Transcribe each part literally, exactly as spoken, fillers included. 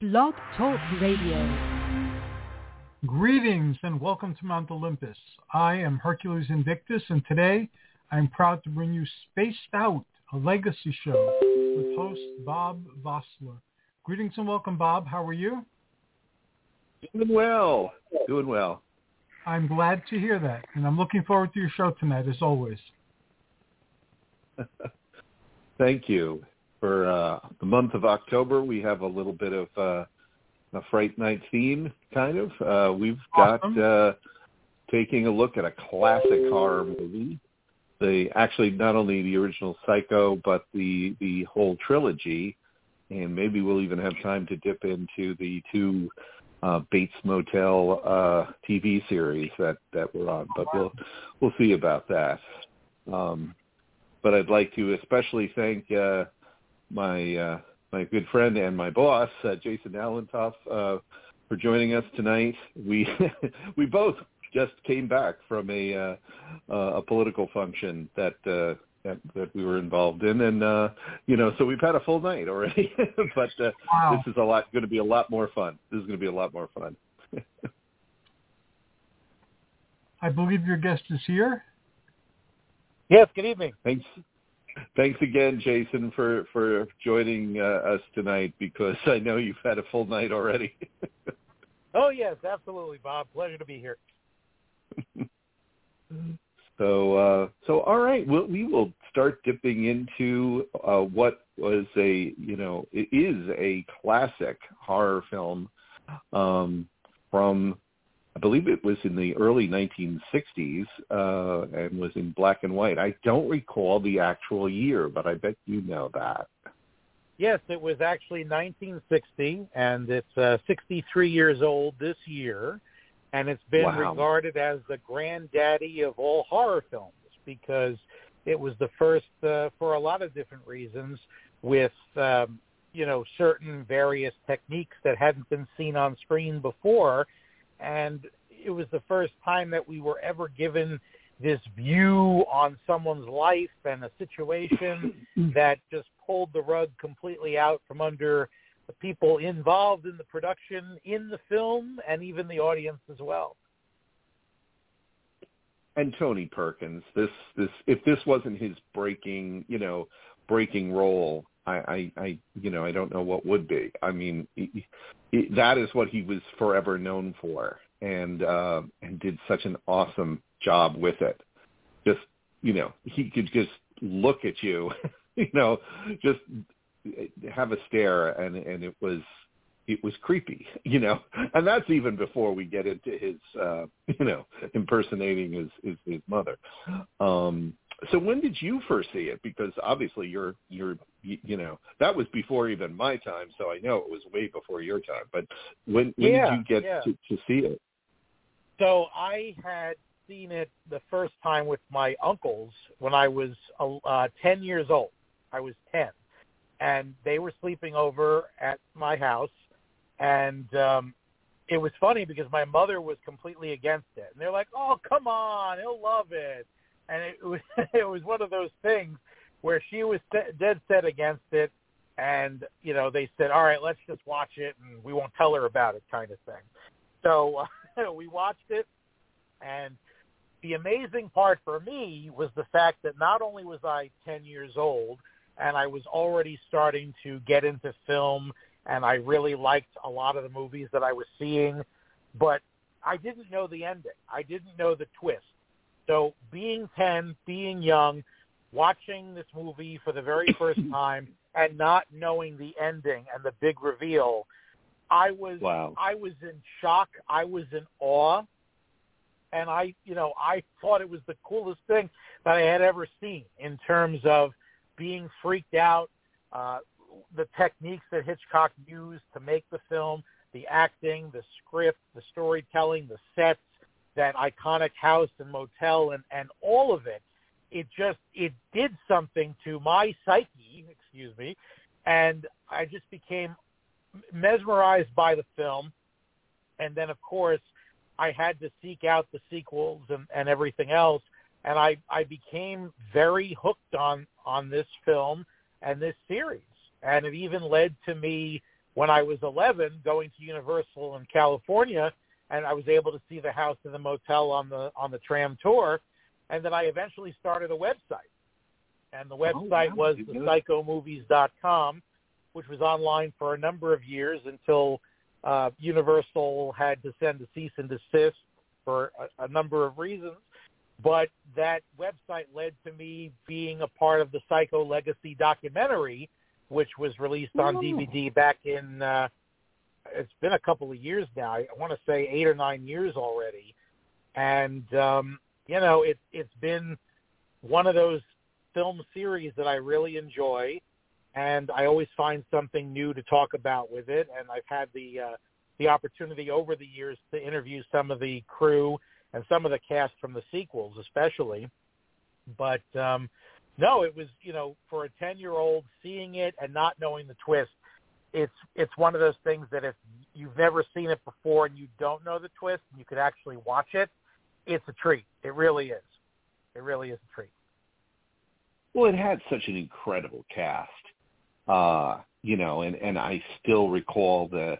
Blog Talk Radio. Greetings and welcome to Mount Olympus. I am Hercules Invictus, and today I am proud to bring you Spaced Out, a legacy show with host Bob Vossler. Greetings and welcome, Bob. How are you? Doing well. Doing well. I'm glad to hear that, and I'm looking forward to your show tonight, as always. Thank you. For uh, the month of October, we have a little bit of uh, a Fright Night theme, kind of. Uh, we've got Awesome. uh, taking a look at a classic horror movie. The actually not only the original Psycho, but the the whole trilogy, and maybe we'll even have time to dip into the two uh, Bates Motel uh, T V series that, that we're on. But we'll we'll see about that. Um, but I'd like to especially thank. Uh, my uh, my good friend and my boss, uh, Jason Allentoff, uh, for joining us tonight. We we both just came back from a uh, uh, a political function that, uh, that that we were involved in, and uh, you know, so we've had a full night already. but uh, Wow. This is a lot going to be a lot more fun. This is going to be a lot more fun. I believe your guest is here. Yes, good evening. Thanks. Thanks again, Jason, for, for joining uh, us tonight, because I know you've had a full night already. Oh, yes, absolutely, Bob. Pleasure to be here. so, uh, so all right, we'll, we will start dipping into uh, what was a, you know, it is a classic horror film um, from, I believe it was in the early nineteen sixties uh, and was in black and white. I don't recall the actual year, but I bet you know that. Yes, it was actually nineteen sixty, and it's uh, sixty-three years old this year, and it's been Wow. regarded as the granddaddy of all horror films because it was the first, uh, for a lot of different reasons, with, um, you know, certain various techniques that hadn't been seen on screen before. And it was the first time that we were ever given this view on someone's life and a situation that just pulled the rug completely out from under the people involved in the production, in the film, and even the audience as well. And Tony Perkins, this, this, if this wasn't his breaking, you know, breaking role, I, I, I, you know, I don't know what would be. I mean, he, he, that is what he was forever known for, and uh, and did such an awesome job with it. Just, you know, he could just look at you, you know, just have a stare, and and it was it was creepy, you know. And that's even before we get into his, uh, you know, impersonating his his, his mother. Um, So when did you first see it? Because obviously you're, you're, you know, that was before even my time, so I know it was way before your time. But when, when Yeah, did you get yeah. to, to see it? So I had seen it the first time with my uncles when I was uh, ten years old. I was ten. And they were sleeping over at my house. And um, it was funny because my mother was completely against it. And they're like, oh, come on, he'll love it. And it was it was one of those things where she was dead set against it, and you know they said, "All right, let's just watch it, and we won't tell her about it," kind of thing. So uh, we watched it, and the amazing part for me was the fact that not only was I ten years old, and I was already starting to get into film, and I really liked a lot of the movies that I was seeing, but I didn't know the ending. I didn't know the twist. So being ten, being young, watching this movie for the very first time and not knowing the ending and the big reveal, I was Wow. I was in shock. I was in awe. And I, you know, I thought it was the coolest thing that I had ever seen in terms of being freaked out, uh, the techniques that Hitchcock used to make the film, the acting, the script, the storytelling, the sets, that iconic house and motel, and, and all of it, it just, it did something to my psyche, excuse me, and I just became mesmerized by the film. And then, of course, I had to seek out the sequels and, and everything else, and I, I became very hooked on, on this film and this series. And it even led to me when I was eleven, going to Universal in California, and I was able to see the house and the motel on the on the tram tour, and then I eventually started a website. And the website oh, wow. was the psycho movies dot com, which was online for a number of years until uh, Universal had to send a cease and desist for a, a number of reasons. But that website led to me being a part of the Psycho Legacy documentary, which was released on oh. D V D back in, uh, it's been a couple of years now. I want to say eight or nine years already. And, um, you know, it, it's been one of those film series that I really enjoy, and I always find something new to talk about with it. And I've had the uh, the opportunity over the years to interview some of the crew and some of the cast from the sequels especially. But, um, no, it was, you know, for a ten-year-old seeing it and not knowing the twist, it's it's one of those things that if you've never seen it before and you don't know the twist and you could actually watch it, it's a treat. It really is. It really is a treat. Well, it had such an incredible cast, uh, you know, and, and I still recall the,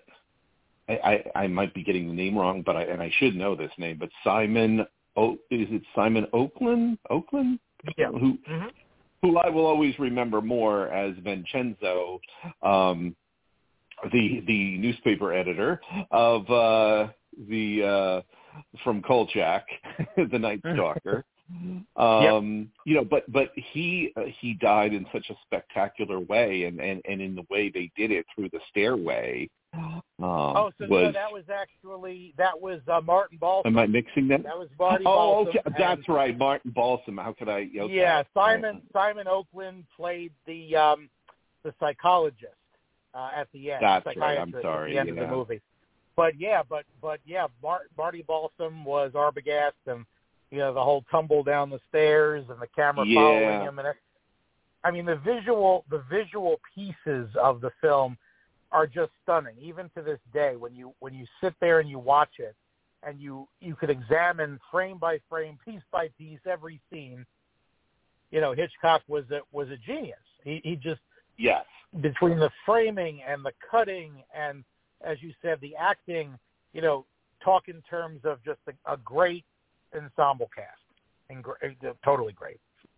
I, I, I might be getting the name wrong, but I, and I should know this name, but Simon, o, is it Simon Oakland? Oakland? Yeah. Who, mm-hmm. who I will always remember more as Vincenzo, um, the the newspaper editor of uh, the uh, from Kolchak, the Night Stalker. Um, yep. You know, but but he uh, he died in such a spectacular way, and, and, and in the way they did it through the stairway. Um, oh, so was, no, that was actually that was uh, Martin Balsam. Am I mixing that? That was Marty oh, Balsam. okay. That's right, Martin Balsam. How could I? Okay. Yeah, Simon Simon Oakland played the um, the psychologist uh, at the end. That's the right. I'm sorry. At the end yeah. of the movie. But yeah, but but yeah, Mar- Marty Balsam was Arbogast, and you know, the whole tumble down the stairs and the camera yeah. following him, and it, I mean the visual the visual pieces of the film are just stunning, even to this day. When you when you sit there and you watch it, and you you could examine frame by frame, piece by piece, every scene. You know, Hitchcock was a was a genius. He he just yes between the framing and the cutting and, as you said, the acting. You know, talk in terms of just a, a great ensemble cast, and gr- totally great.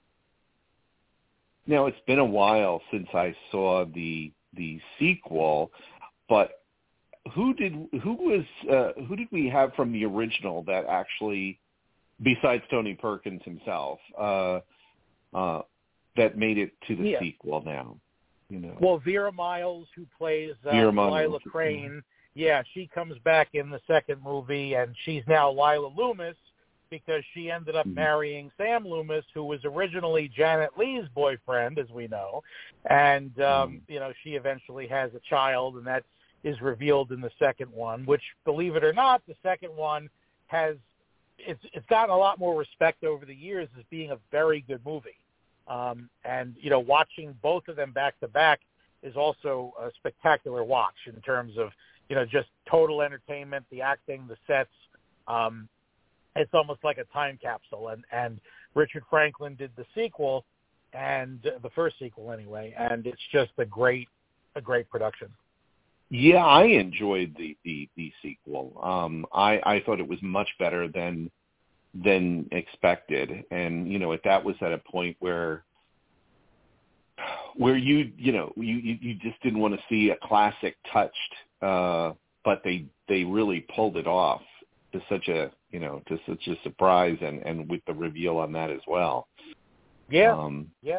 Now, it's been a while since I saw the the sequel, but who did who was uh, who did we have from the original that actually, besides Tony Perkins himself, uh, uh, that made it to the yeah. sequel now? You know, well, Vera Miles, who plays uh, Vera Miles. Lila Crane, yeah, she comes back in the second movie, and she's now Lila Loomis, because she ended up mm-hmm. marrying Sam Loomis, who was originally Janet Leigh's boyfriend, as we know. And, um, mm-hmm. you know, she eventually has a child, and that is revealed in the second one, which, believe it or not, the second one has it's it's gotten a lot more respect over the years as being a very good movie. Um, and, you know, watching both of them back-to-back is also a spectacular watch in terms of, you know, just total entertainment, the acting, the sets. Um, it's almost like a time capsule. And, and Richard Franklin did the sequel, and uh, the first sequel anyway, and it's just a great, a great production. Yeah, I enjoyed the, the, the sequel. Um, I, I thought it was much better than than expected, and you know, it, that was at a point where where you you know you, you, you just didn't want to see a classic touched, uh, but they they really pulled it off to such a you know to such a surprise, and, and with the reveal on that as well. Yeah, um, yeah.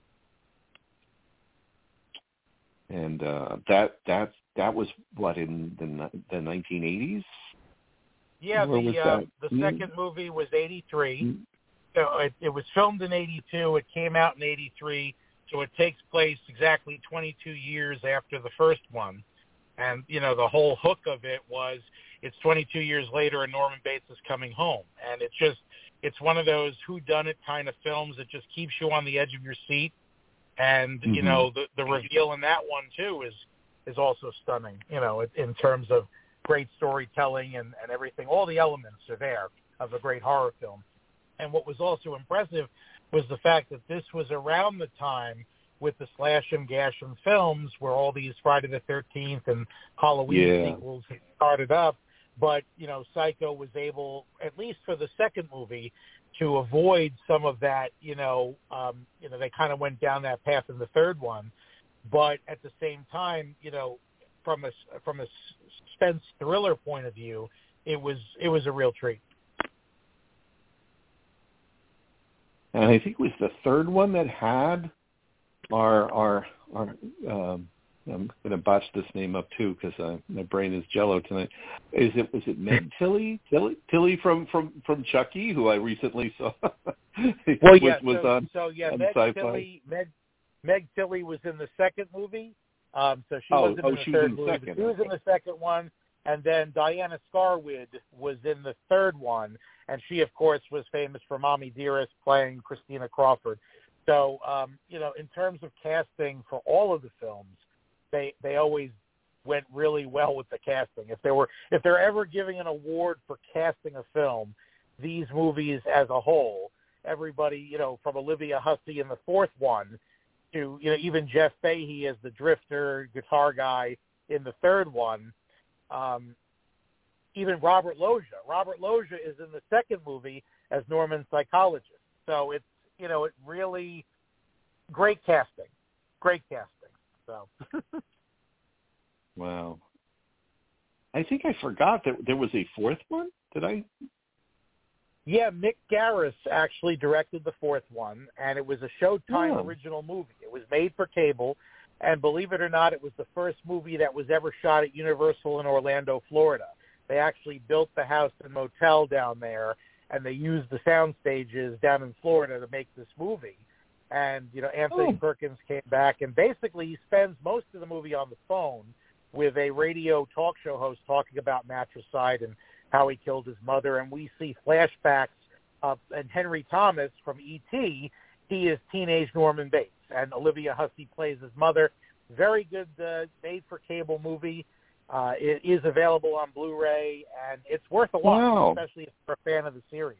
And uh, that that that was what in the the nineteen eighties. Yeah, the uh, the mm-hmm. second movie was eighty-three. Mm-hmm. So it, it was filmed in eighty-two. It came out in eighty-three. So it takes place exactly twenty-two years after the first one. And, you know, the whole hook of it was it's twenty-two years later and Norman Bates is coming home. And it's just, it's one of those whodunit kind of films that just keeps you on the edge of your seat. And, mm-hmm. you know, the, the reveal in that one, too, is, is also stunning, you know, in terms of great storytelling and, and everything. All the elements are there of a great horror film. And what was also impressive was the fact that this was around the time with the slash and gash and films where all these Friday the thirteenth and Halloween Yeah. sequels had started up. But, you know, Psycho was able, at least for the second movie, to avoid some of that, you know, um, you know, they kind of went down that path in the third one. But at the same time, you know, from a, from a suspense thriller point of view, it was it was a real treat. And I think it was the third one that had our, our, our um, I'm going to botch this name up too because uh, my brain is jello tonight. Is it was it Meg Tilly Tilly Tilly from, from, from Chucky, who I recently saw? Well, yeah. was, was so, on, so yeah, on Meg Sci-Fi. Tilly Meg Meg Tilly was in the second movie, um, so she oh, wasn't oh, in the she was third in the movie. second. But she was in the second one, and then Diana Scarwood was in the third one, and she, of course, was famous for Mommy Dearest playing Christina Crawford. So, um, you know, in terms of casting for all of the films, they they always went really well with the casting. If they were if they're ever giving an award for casting a film, these movies as a whole, everybody, you know, from Olivia Hussey in the fourth one to, you know, even Jeff Fahey as the drifter guitar guy in the third one, um, even Robert Loggia. Robert Loggia is in the second movie as Norman's psychologist. So it's, you know, it really great casting, great casting. So. Wow. I think I forgot that there was a fourth one. Did I? Yeah, Mick Garris actually directed the fourth one, and it was a Showtime Oh. original movie. It was made for cable, and believe it or not, it was the first movie that was ever shot at Universal in Orlando, Florida. They actually built the house and motel down there, and they used the sound stages down in Florida to make this movie. And, you know, Anthony Oh. Perkins came back, and basically he spends most of the movie on the phone with a radio talk show host talking about matricide and how he killed his mother. And we see flashbacks of and Henry Thomas from E T He is teenage Norman Bates, and Olivia Hussey plays his mother. Very good uh, made-for-cable movie. Uh, it is available on Blu-ray, and it's worth a watch, Wow. especially if you're a fan of the series.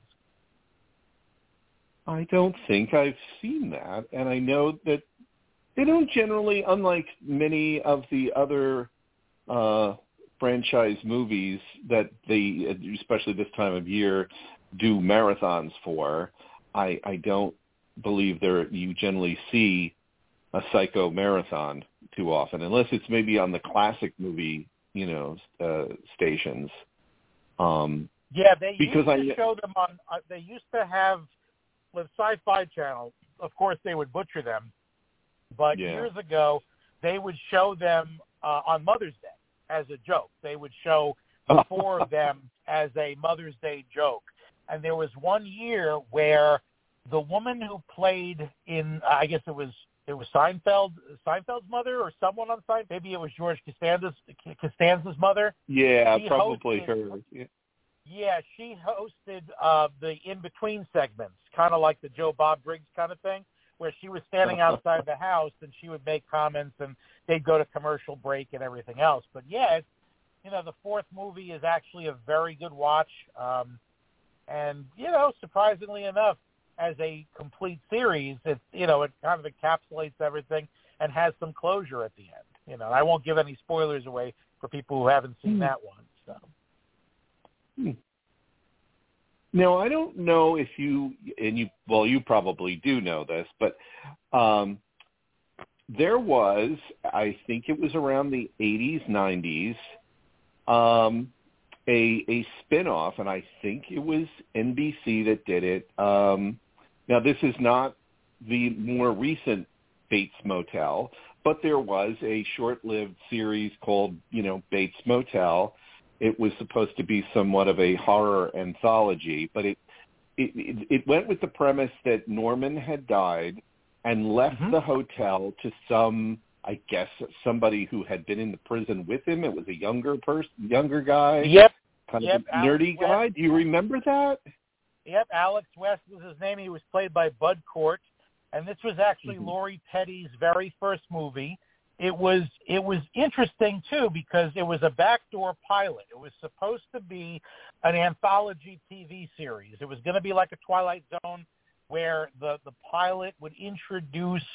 I don't think I've seen that, and I know that they don't generally, unlike many of the other uh, franchise movies that they, especially this time of year, do marathons for. I, I don't believe there you generally see a Psycho marathon too often, unless it's maybe on the classic movie, you know, uh, stations. Um, Yeah, they because used to I, show them on. Uh, they used to have the Sci-Fi Channel. Of course, they would butcher them, but Yeah. years ago they would show them uh, on Mother's Day as a joke. They would show the four of them as a Mother's Day joke. And there was one year where the woman who played in, I guess it was it was Seinfeld, Seinfeld's mother or someone on Seinfeld. Maybe it was George Costanza's Costanza's mother. yeah, She probably hosted- her. Yeah. Yeah, she hosted uh, the in-between segments, kind of like the Joe Bob Briggs kind of thing, where she was standing outside the house and she would make comments and they'd go to commercial break and everything else. But yeah, it's, you know, the fourth movie is actually a very good watch. Um, and, you know, surprisingly enough, as a complete series, it, you know, it kind of encapsulates everything and has some closure at the end. You know, I won't give any spoilers away for people who haven't seen Mm. that one. So. Hmm. Now, I don't know if you, and you, well, you probably do know this, but um, there was, I think it was around the eighties, nineties, um, a, a spinoff, and I think it was N B C that did it. Um, now, this is not the more recent Bates Motel, but there was a short-lived series called, you know, Bates Motel. It was supposed to be somewhat of a horror anthology, but it it, it, it went with the premise that Norman had died and left Mhm. the hotel to some, I guess, somebody who had been in the prison with him. It was a younger person, younger guy, Yep. kind Yep, of a Alex nerdy West. guy. Do you remember that? Yep, Alex West was his name. He was played by Bud Cort, and this was actually Mhm. Lori Petty's very first movie. It was it was interesting too because it was a backdoor pilot. It was supposed to be an anthology T V series. It was going to be like a Twilight Zone, where the the pilot would introduce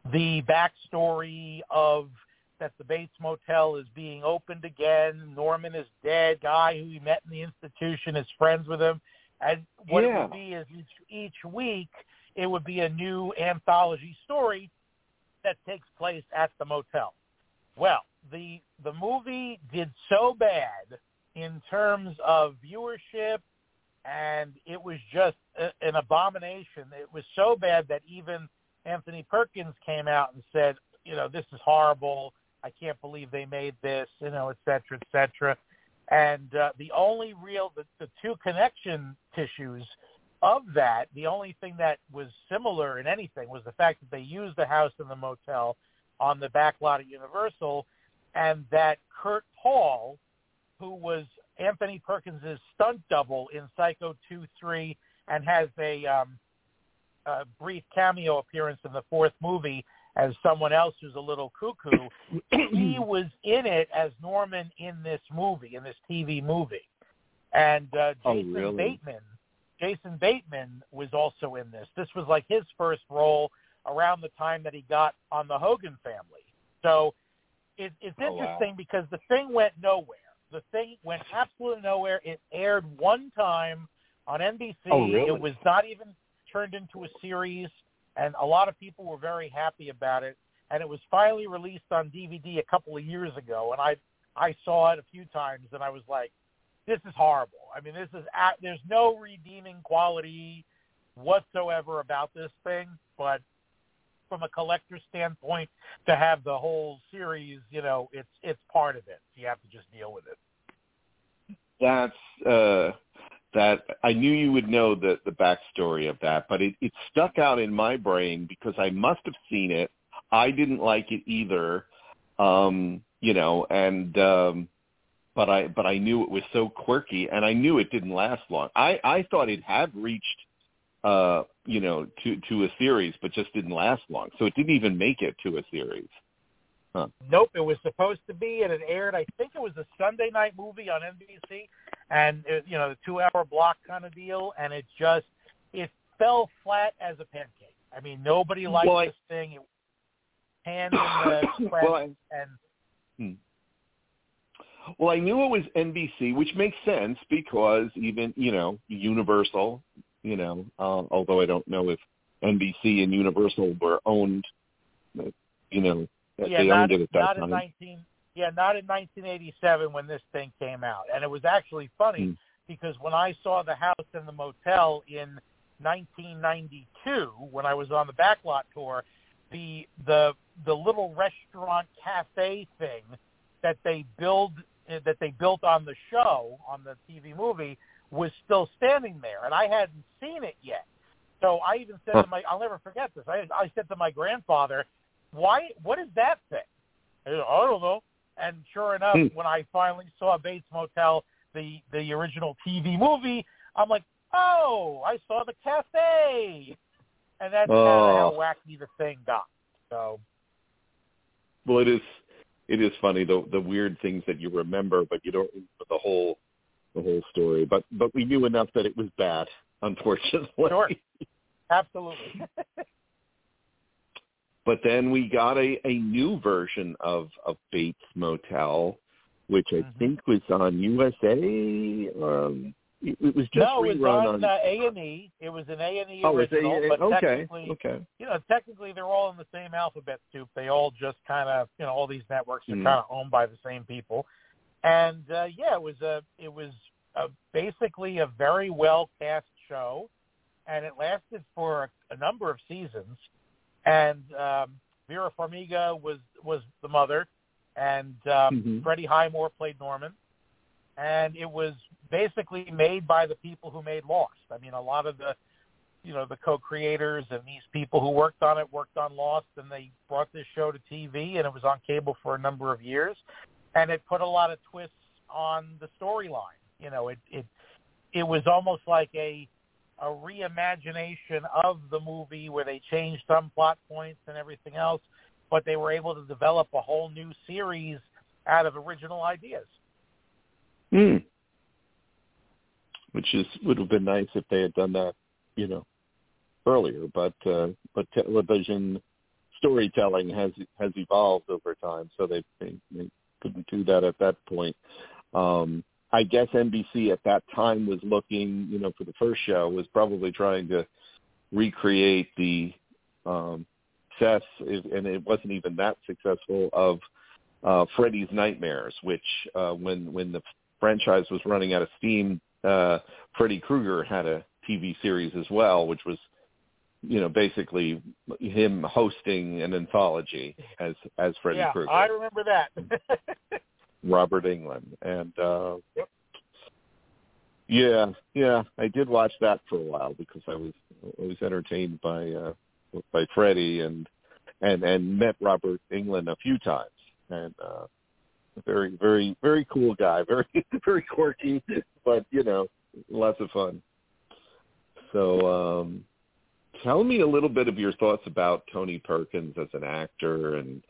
the backstory of that the Bates Motel is being opened again. Norman is dead. Guy who he met in the institution is friends with him. And what yeah. it would be is each, each week it would be a new anthology story that takes place at the motel. Well, the the movie did so bad in terms of viewership, and it was just a, an abomination. It was so bad that even Anthony Perkins came out and said, you know, this is horrible. I can't believe they made this, you know, et cetera, et cetera. And uh, the only real, the, the two connection tissues of that, the only thing that was similar in anything was the fact that they used the house and the motel on the back lot at Universal, and that Kurt Hall, who was Anthony Perkins' stunt double in Psycho two three and has a, um, a brief cameo appearance in the fourth movie as someone else who's a little cuckoo, he was in it as Norman in this movie, in this T V movie. And uh, Jason oh, really? Bateman, Jason Bateman was also in this. This was like his first role around the time that he got on the Hogan Family. So it, it's oh, interesting wow. because the thing went nowhere. The thing went absolutely nowhere. It aired one time on N B C. Oh, really? It was not even turned into a series, and a lot of people were very happy about it. And it was finally released on D V D a couple of years ago, and I I saw it a few times, and I was like, this is horrible. I mean, this is there's no redeeming quality whatsoever about this thing, but from a collector's standpoint, to have the whole series, you know, it's it's part of it. You have to just deal with it. That's uh, that. I knew you would know the the backstory of that, but it, it stuck out in my brain because I must have seen it. I didn't like it either, um, you know, and um, but I but I knew it was so quirky, and I knew it didn't last long. I, I thought it had reached, uh, you know, to to a series, but just didn't last long. So it didn't even make it to a series. Huh. Nope, it was supposed to be, and it aired. I think it was a Sunday night movie on N B C, and it, you know, the two-hour block kind of deal, and it just it fell flat as a pancake. I mean, nobody liked well, I, this thing. It hand in the press, well, I, and hmm. well, I knew it was N B C, which makes sense because even you know Universal, you know, uh, although I don't know if N B C and Universal were owned, you know. Yeah, they not, owned it at that not time. in nineteen. Yeah, not in nineteen eighty-seven when this thing came out, and it was actually funny hmm. because when I saw the house and the motel in nineteen ninety-two, when I was on the backlot tour, the the the little restaurant cafe thing that they build that they built on the show on the T V movie was still standing there, and I hadn't seen it yet. So I even said huh. to my I'll never forget this. I I said to my grandfather, "Why? What is that thing?" I don't know. And sure enough, hmm. when I finally saw Bates Motel, the the original T V movie, I'm like, oh, I saw the cafe. And that's oh. kind of how wacky the thing got. So, well, it is it is funny the the weird things that you remember, but you don't remember the whole the whole story. But but we knew enough that it was bad, unfortunately. Sure, absolutely. But then we got a, a new version of, of Bates Motel, which I mm-hmm. think was on U S A. Um, it, it was just no, it was rerun on, on uh, A and E. It was an A and E oh, original, A- but okay, technically, okay. you know, technically they're all in the same alphabet soup. They all just kind of, you know, all these networks are mm-hmm. kind of owned by the same people. And uh, yeah, it was a it was a, basically a very well cast show, and it lasted for a, a number of seasons. And um, Vera Farmiga was, was the mother, and um, mm-hmm. Freddie Highmore played Norman. And it was basically made by the people who made Lost. I mean, a lot of the, you know, the co-creators and these people who worked on it worked on Lost, and they brought this show to T V, and it was on cable for a number of years. And it put a lot of twists on the storyline. You know, it it it was almost like a a reimagination of the movie where they changed some plot points and everything else, but they were able to develop a whole new series out of original ideas. Hmm. Which is would have been nice if they had done that, you know, earlier. But uh, but television storytelling has has evolved over time, so they, they, they couldn't do that at that point. Um, I guess N B C at that time was looking, you know, for the first show, was probably trying to recreate the um, success, and it wasn't even that successful, of uh, Freddy's Nightmares, which uh, when when the franchise was running out of steam, uh, Freddy Krueger had a T V series as well, which was, you know, basically him hosting an anthology as as Freddy yeah, Krueger. I remember that. Robert Englund. And uh, yep. yeah, yeah, I did watch that for a while because I was I was entertained by uh, by Freddy, and and and met Robert Englund a few times, and uh, very very very cool guy, very very quirky, but you know, lots of fun. So. Um, Tell me a little bit of your thoughts about Tony Perkins as an actor, and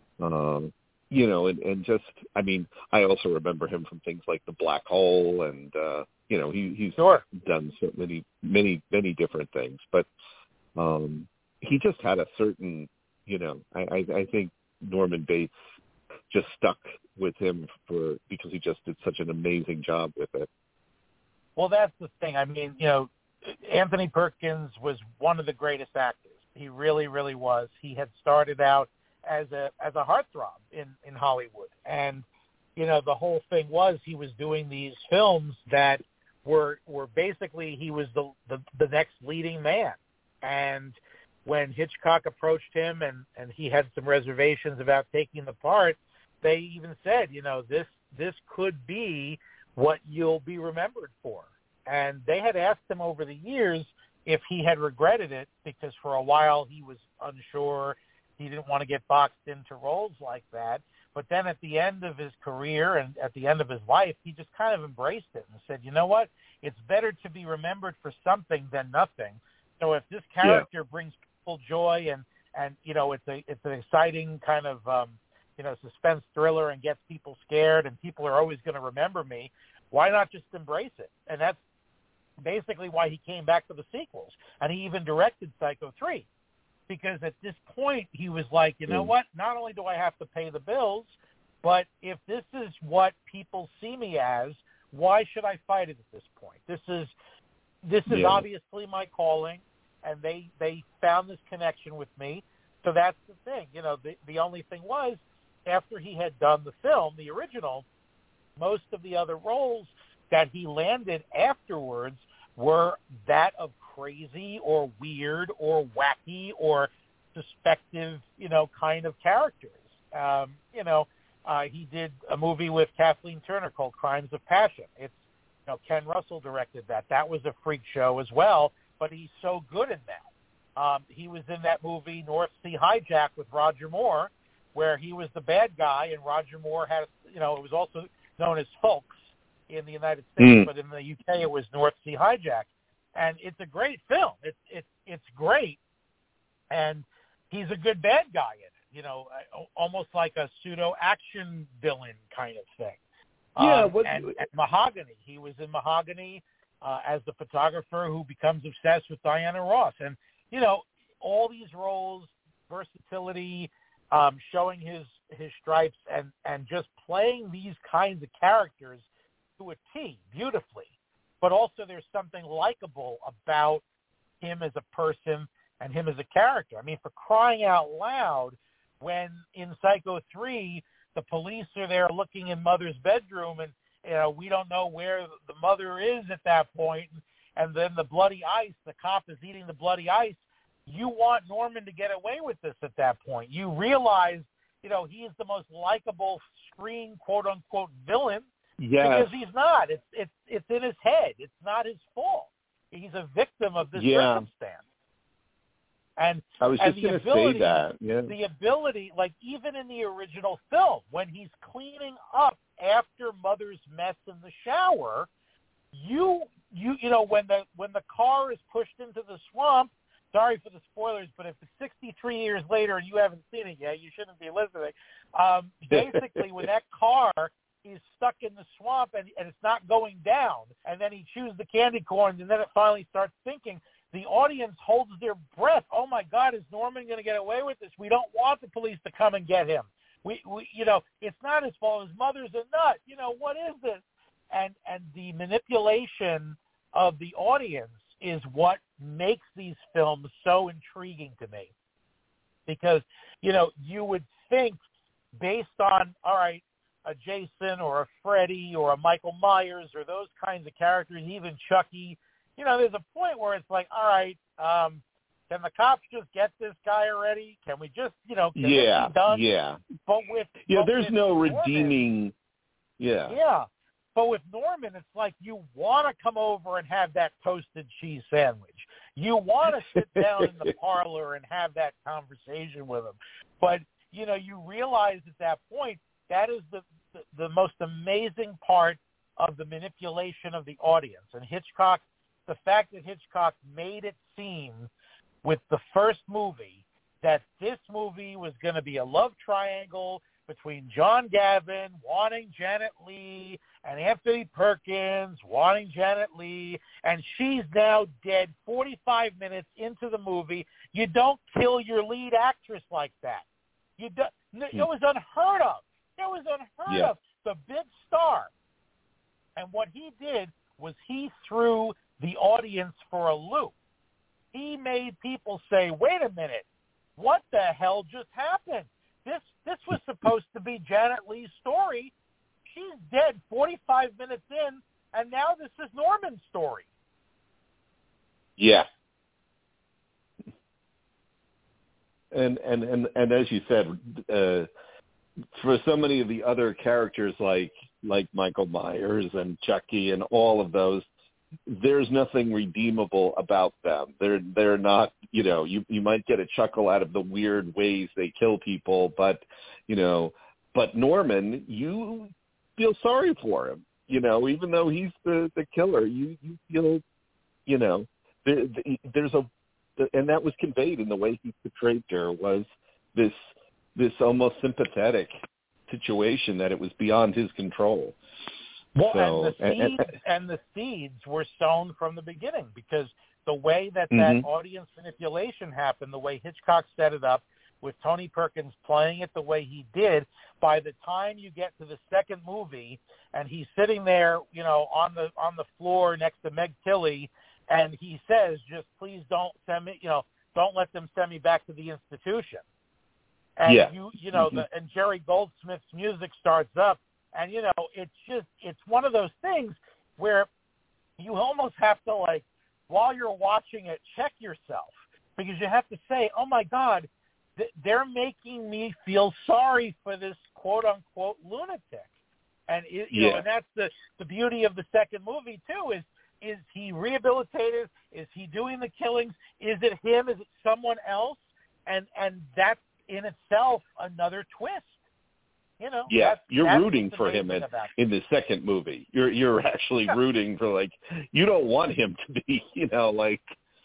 um, you know, and, and just, I mean, I also remember him from things like The Black Hole, and uh, you know, he, he's sure. done so many, many, many different things. But um, he just had a certain, you know, I, I, I think Norman Bates just stuck with him for because he just did such an amazing job with it. Well, that's the thing. I mean, you know, Anthony Perkins was one of the greatest actors. He really, really was. He had started out as a as a heartthrob in, in Hollywood. And, you know, the whole thing was he was doing these films that were were basically he was the, the, the next leading man. And when Hitchcock approached him and, and he had some reservations about taking the part, they even said, you know, this this could be what you'll be remembered for. And they had asked him over the years if he had regretted it, because for a while he was unsure. He didn't want to get boxed into roles like that. But then at the end of his career and at the end of his life, he just kind of embraced it and said, you know what? It's better to be remembered for something than nothing. So if this character yeah. brings people joy and, and, you know, it's a it's an exciting kind of, um, you know, suspense thriller and gets people scared and people are always going to remember me, why not just embrace it? And that's basically why he came back for the sequels. And he even directed Psycho three, because at this point he was like, you know mm. what, not only do I have to pay the bills, but if this is what people see me as, why should I fight it at this point? This is this is yeah. obviously my calling, and they they found this connection with me. So that's the thing. You know, the, the only thing was, after he had done the film, the original, most of the other roles that he landed afterwards were that of crazy or weird or wacky or suspective, you know, kind of characters. Um, you know, uh, he did a movie with Kathleen Turner called Crimes of Passion. It's, you know, Ken Russell directed that. That was a freak show as well, but he's so good in that. Um, he was in that movie North Sea Hijack with Roger Moore, where he was the bad guy, and Roger Moore had, you know, it was also known as Folks in the United States, mm. but in the U K it was North Sea Hijack. And it's a great film. It's it's it's great, and he's a good bad guy in it. You know, almost like a pseudo action villain kind of thing. Yeah. Um, what, and, and Mahogany, he was in Mahogany uh, as the photographer who becomes obsessed with Diana Ross, and you know, all these roles, versatility, um, showing his his stripes, and and just playing these kinds of characters to a T beautifully. But also there's something likable about him as a person and him as a character. I mean, for crying out loud, when in Psycho three, the police are there looking in Mother's bedroom, and you know, we don't know where the mother is at that point, and then the bloody ice, the cop is eating the bloody ice. You want Norman to get away with this at that point. You realize, you know, he is the most likable screen quote-unquote villain. Yes. Because he's not. It's it's it's in his head. It's not his fault. He's a victim of this yeah. circumstance. And I was and just going to say that. Yeah. The ability, like even in the original film, when he's cleaning up after Mother's mess in the shower, you you you know when the when the car is pushed into the swamp. Sorry for the spoilers, but if it's sixty-three years later and you haven't seen it yet, you shouldn't be listening. Um, basically, when that car is stuck in the swamp and, and it's not going down, and then he chews the candy corn, and then it finally starts thinking, the audience holds their breath. Oh my God, is Norman going to get away with this? We don't want the police to come and get him. We, we you know, it's not his fault. His mother's a nut. You know, what is this? And and the manipulation of the audience is what makes these films so intriguing to me. Because, you know, you would think based on, all right, a Jason or a Freddy or a Michael Myers or those kinds of characters, even Chucky, you know, there's a point where it's like, all right, um, can the cops just get this guy already? Can we just, you know, can yeah, this be done? yeah. But with yeah, but there's with no Norman, redeeming. Yeah, yeah. But with Norman, it's like you want to come over and have that toasted cheese sandwich. You want to sit down in the parlor and have that conversation with him. But, you know, you realize at that point that is the, the, the most amazing part of the manipulation of the audience. And Hitchcock, the fact that Hitchcock made it seem with the first movie that this movie was going to be a love triangle between John Gavin wanting Janet Leigh and Anthony Perkins wanting Janet Leigh, and she's now dead forty-five minutes into the movie. You don't kill your lead actress like that. You do, it was unheard of. It was unheard yeah. of. The big star. And what he did was he threw the audience for a loop. He made people say, wait a minute, what the hell just happened? This this was supposed to be Janet Leigh's story. She's dead forty-five minutes in, and now this is Norman's story. Yeah. And and and, and as you said, uh, for so many of the other characters like like Michael Myers and Chucky and all of those, there's nothing redeemable about them. They're they're not, you know, you you might get a chuckle out of the weird ways they kill people, but you know, but Norman, you feel sorry for him, you know, even though he's the, the killer, you you feel, you know, there, there's a, and that was conveyed in the way he portrayed her, was this this almost sympathetic situation that it was beyond his control. Well, so, and the and, seeds and, and the seeds were sown from the beginning, because the way that mm-hmm. that audience manipulation happened, the way Hitchcock set it up, with Tony Perkins playing it the way he did, by the time you get to the second movie and he's sitting there, you know, on the on the floor next to Meg Tilly, and he says, just please don't send me, you know, don't let them send me back to the institution. And yeah. you you know, mm-hmm. the, and Jerry Goldsmith's music starts up, and you know, it's just it's one of those things where you almost have to, like, while you're watching it, check yourself, because you have to say, oh my God, they're making me feel sorry for this quote-unquote lunatic. And, it, you yeah. know, and that's the, the beauty of the second movie, too, is is he rehabilitated? Is he doing the killings? Is it him? Is it someone else? And and that's in itself another twist. You know, yeah, that's, you're that's rooting for him in, about in the second movie. You're you're actually yeah. rooting for, like, you don't want him to be, you know, like,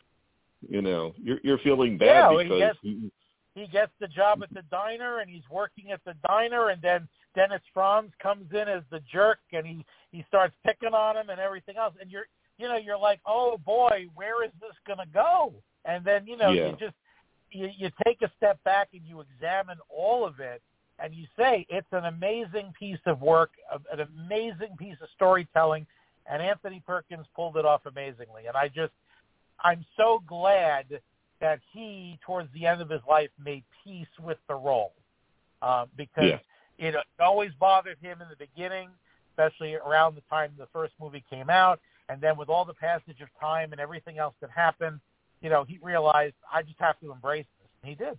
you know, you're you're feeling bad yeah, well, because he gets, he, he gets the job at the diner, and he's working at the diner, and then Dennis Franz comes in as the jerk, and he, he starts picking on him and everything else. And you're, you know, you're like, oh boy, where is this going to go? And then, you know, yeah. you just, you, you take a step back and you examine all of it, and you say it's an amazing piece of work, an amazing piece of storytelling, and Anthony Perkins pulled it off amazingly. And I just, I'm so glad that he, towards the end of his life, made peace with the role, uh, because yeah. it always bothered him in the beginning, especially around the time the first movie came out, and then with all the passage of time and everything else that happened, you know, he realized, I just have to embrace this, and he did.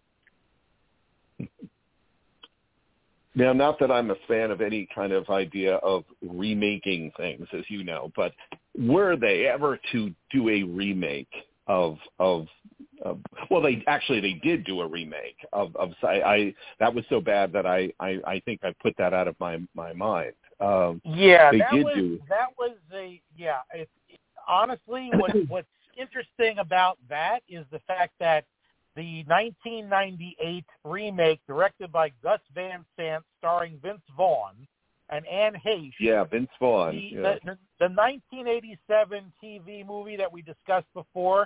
Now, not that I'm a fan of any kind of idea of remaking things, as you know, but were they ever to do a remake of of, of well, they actually they did do a remake of of I, I that was so bad that I, I, I think I put that out of my my mind. Um, yeah, they that did was do that was a yeah. It, it, honestly, what what's interesting about that is the fact that the nineteen ninety-eight remake, directed by Gus Van Sant, starring Vince Vaughn and Anne Heche. Yeah, Vince Vaughn. The, Yeah. the, the nineteen eighty-seven T V movie that we discussed before,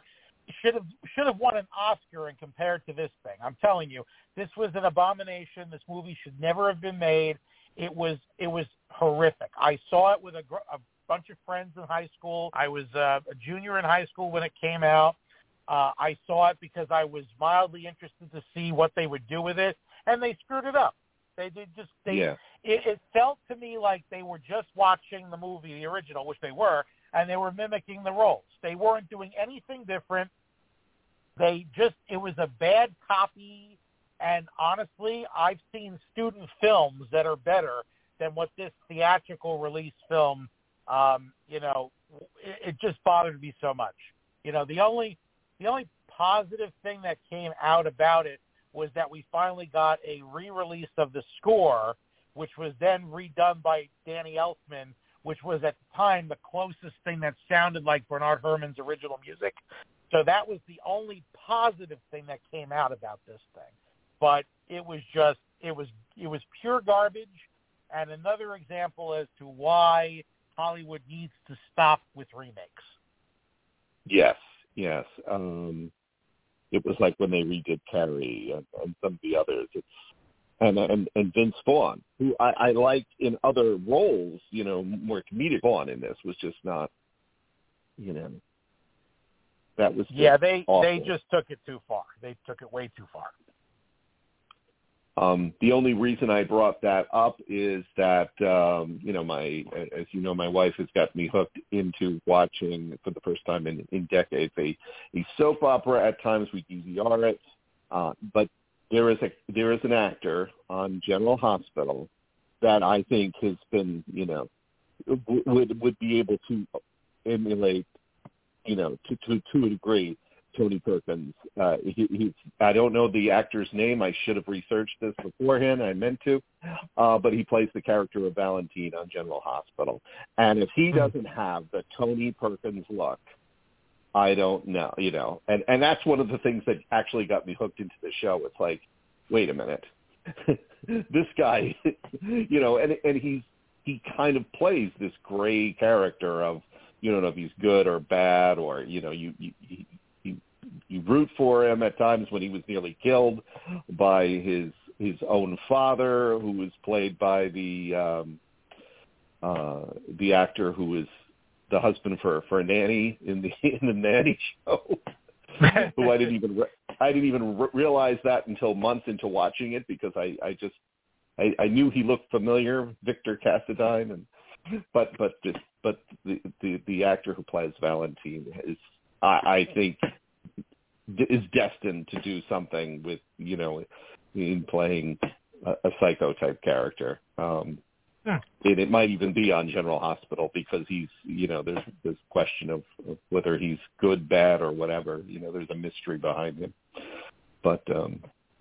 should have should have won an Oscar and compared to this thing. I'm telling you, this was an abomination. This movie should never have been made. It was it was horrific. I saw it with a, a bunch of friends in high school. I was uh, a junior in high school when it came out. Uh, I saw it because I was mildly interested to see what they would do with it, and they screwed it up. They did just they. Yeah. It, it felt to me like they were just watching the movie, the original, which they were, and they were mimicking the roles. They weren't doing anything different. They just, it was a bad copy, and honestly, I've seen student films that are better than what this theatrical release film, um, you know, it, it just bothered me so much. You know, the only, the only positive thing that came out about it was that we finally got a re-release of the score, which was then redone by Danny Elfman, which was at the time the closest thing that sounded like Bernard Herrmann's original music. So that was the only positive thing that came out about this thing. But it was just, it was, it was pure garbage, and another example as to why Hollywood needs to stop with remakes. Yes, yes. Um, it was like when they redid Carrie and, and some of the others. It's and and, and Vince Vaughn, who I, I liked in other roles, you know, more comedic. Vaughn in this was just not, you know, that was just yeah. They awful. they just took it too far. They took it way too far. Um, the only reason I brought that up is that, um, you know, my, as you know, my wife has got me hooked into watching for the first time in, in decades a, a soap opera. At times we D V R it, uh, but there is a there is an actor on General Hospital that I think has been, you know, w- would would be able to emulate, you know, to to, to a degree, Tony Perkins. Uh, he, he's, I don't know the actor's name. I should have researched this beforehand. I meant to. Uh, but he plays the character of Valentine on General Hospital. And if he doesn't have the Tony Perkins look, I don't know, you know. And, and that's one of the things that actually got me hooked into the show. It's like, wait a minute. This guy, you know, and, and he's, he kind of plays this gray character of, you don't know if he's good or bad, or, you know, you, you, you You root for him at times when he was nearly killed by his his own father, who was played by the um, uh, the actor who was the husband for, for Nanny in the in the Nanny show. Who I didn't even re- I didn't even re- realize that until months into watching it, because I, I just I, I knew he looked familiar, Victor Cassadine, and but but the, but the, the the actor who plays Valentine is I, I think. is destined to do something with, you know, in playing a, a psycho type character. Um, yeah. and it might even be on General Hospital, because he's, you know, there's this question of, of whether he's good, bad, or whatever. You know, there's a mystery behind him. But, um,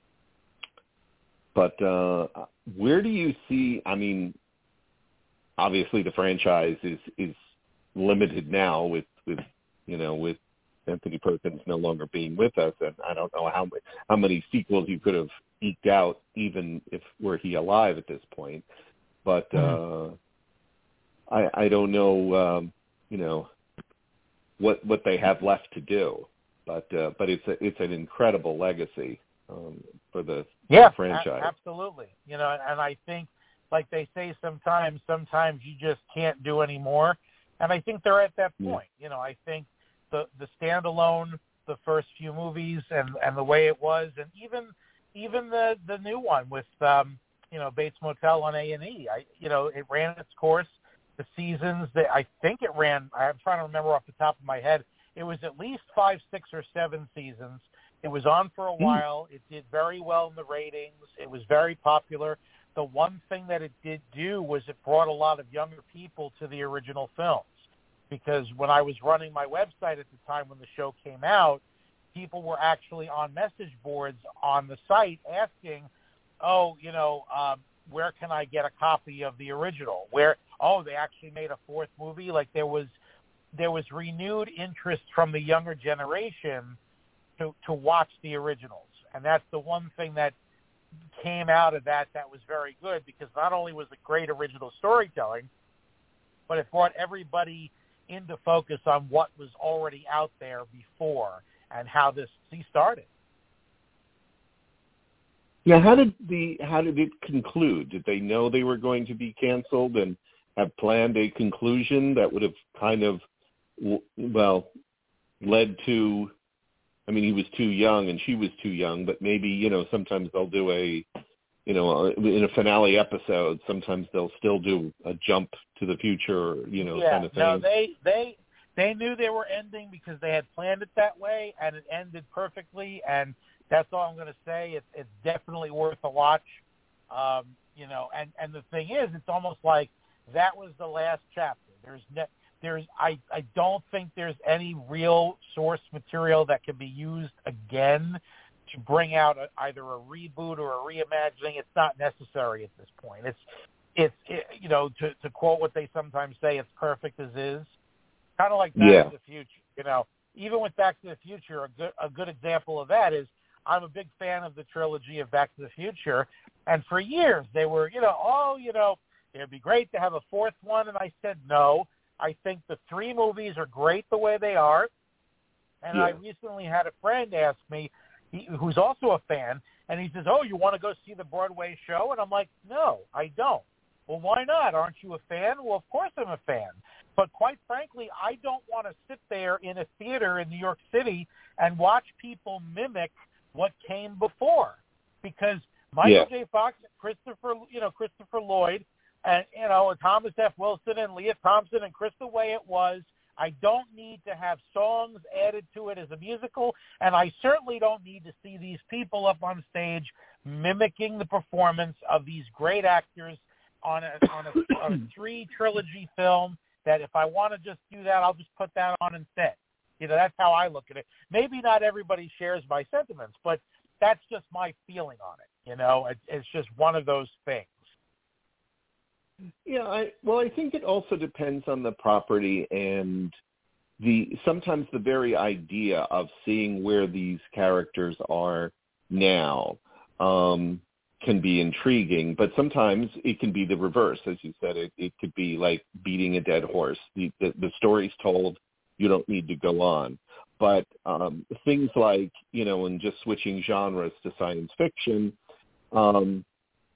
but uh, where do you see? I mean, obviously the franchise is is limited now with with you know with. Anthony Perkins no longer being with us, and I don't know how how many sequels you could have eked out, even if were he alive at this point. But mm-hmm. uh, I I don't know, um, you know, what what they have left to do. But uh, but it's a, it's an incredible legacy um, for the, yeah, the franchise. A- absolutely. You know, and I think, like they say sometimes, sometimes you just can't do any more. And I think they're at that point. Mm-hmm. You know, I think. The, the standalone, the first few movies, and, and the way it was, and even even the, the new one with um, you know Bates Motel on A and E. I you know it ran its course. The seasons that I think it ran, I'm trying to remember off the top of my head. It was at least five, six, or seven seasons. It was on for a while. It did very well in the ratings. It was very popular. The one thing that it did do was it brought a lot of younger people to the original films. Because when I was running my website at the time when the show came out, people were actually on message boards on the site asking, oh, you know, um, where can I get a copy of the original? Where, oh, they actually made a fourth movie? Like there was there was renewed interest from the younger generation to, to watch the originals. And that's the one thing that came out of that that was very good, because not only was it great original storytelling, but it brought everybody into focus on what was already out there before, and how this C started. Yeah, how did the how did it conclude? Did they know they were going to be canceled and have planned a conclusion that would have kind of, well, led to, I mean, he was too young and she was too young, but maybe, you know, sometimes they'll do a, you know, in a finale episode, sometimes they'll still do a jump to the future, you know, yeah, kind of thing. No, they, they, they knew they were ending because they had planned it that way, and it ended perfectly, and that's all I'm going to say. It's, it's definitely worth a watch. Um, you know, and, and the thing is, it's almost like that was the last chapter. There's ne- there's I, I don't think there's any real source material that can be used again to bring out a, either a reboot or a reimagining. It's not necessary at this point. It's it's it, you know, to, to quote what they sometimes say, it's perfect as is. Kind of like Back yeah. to the Future. You know, even with Back to the Future, a good a good example of that is I'm a big fan of the trilogy of Back to the Future, and for years they were, you know, oh, you know, it'd be great to have a fourth one, and I said no. I think the three movies are great the way they are, and yeah. I recently had a friend ask me, he, who's also a fan, and he says, oh, you want to go see the Broadway show? And I'm like, no, I don't. Well, why not? Aren't you a fan? Well, of course I'm a fan. But quite frankly, I don't want to sit there in a theater in New York City and watch people mimic what came before, because Michael yeah. J. Fox, Christopher, you know, Christopher Lloyd, and you know, Thomas F. Wilson and Leah Thompson and Chris the way it was. I don't need to have songs added to it as a musical, and I certainly don't need to see these people up on stage mimicking the performance of these great actors on a on a, on a three trilogy film. That if I want to just do that, I'll just put that on instead. You know, that's how I look at it. Maybe not everybody shares my sentiments, but that's just my feeling on it. You know, it, it's just one of those things. Yeah, I, well, I think it also depends on the property and the sometimes the very idea of seeing where these characters are now um, can be intriguing, but sometimes it can be the reverse. As you said, it, it could be like beating a dead horse. The, the, the story's told, you don't need to go on. But um, things like, you know, and just switching genres to science fiction um,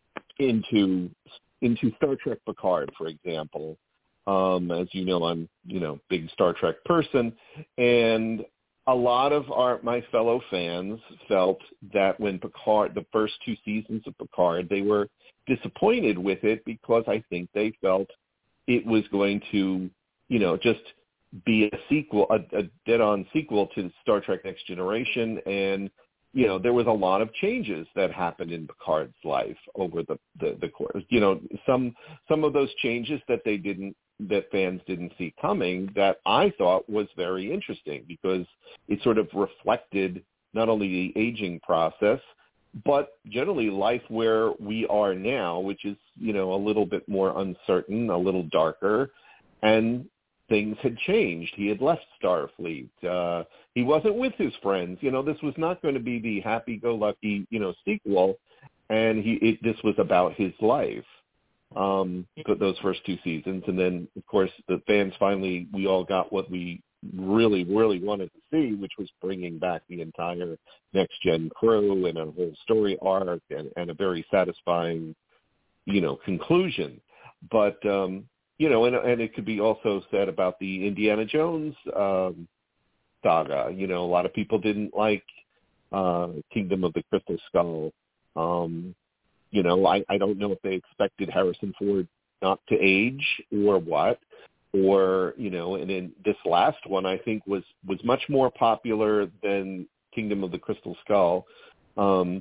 into into Star Trek Picard, for example. Um, as you know, I'm, you know, big Star Trek person, and a lot of our my fellow fans felt that when Picard, the first two seasons of Picard, they were disappointed with it because I think they felt it was going to, you know, just be a sequel, a, a dead-on sequel to Star Trek Next Generation, and you know, there was a lot of changes that happened in Picard's life over the, the, the course. You know, some some of those changes that they didn't, that fans didn't see coming, that I thought was very interesting because it sort of reflected not only the aging process, but generally life where we are now, which is, you know, a little bit more uncertain, a little darker, and things had changed. He had left Starfleet. Uh, he wasn't with his friends. You know, this was not going to be the happy-go-lucky, you know, sequel, and he it, this was about his life, um, those first two seasons. And then, of course, the fans finally, we all got what we really, really wanted to see, which was bringing back the entire next-gen crew and a whole story arc and, and a very satisfying, you know, conclusion. But, um, you know, and, and it could be also said about the Indiana Jones um, saga. You know, a lot of people didn't like uh, Kingdom of the Crystal Skull. Um, you know, I, I don't know if they expected Harrison Ford not to age or what, or, you know, and then this last one I think was, was much more popular than Kingdom of the Crystal Skull. Um,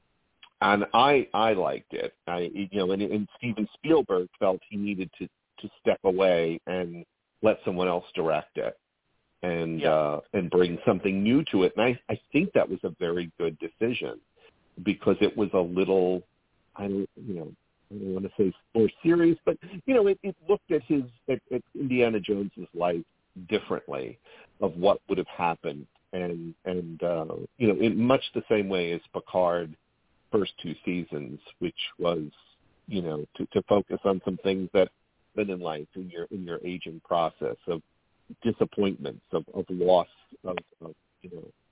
and I, I liked it. I, you know, and, and Steven Spielberg felt he needed to, to step away and let someone else direct it and yeah. uh, and bring something new to it. And I, I think that was a very good decision because it was a little, I don't, you know, I don't want to say more serious, but, you know, it, it looked at his, at, at Indiana Jones's life differently of what would have happened. And, and uh, you know, in much the same way as Picard first two seasons, which was, you know, to, to focus on some things that in life in your in your aging process of disappointments of, of loss of, of you know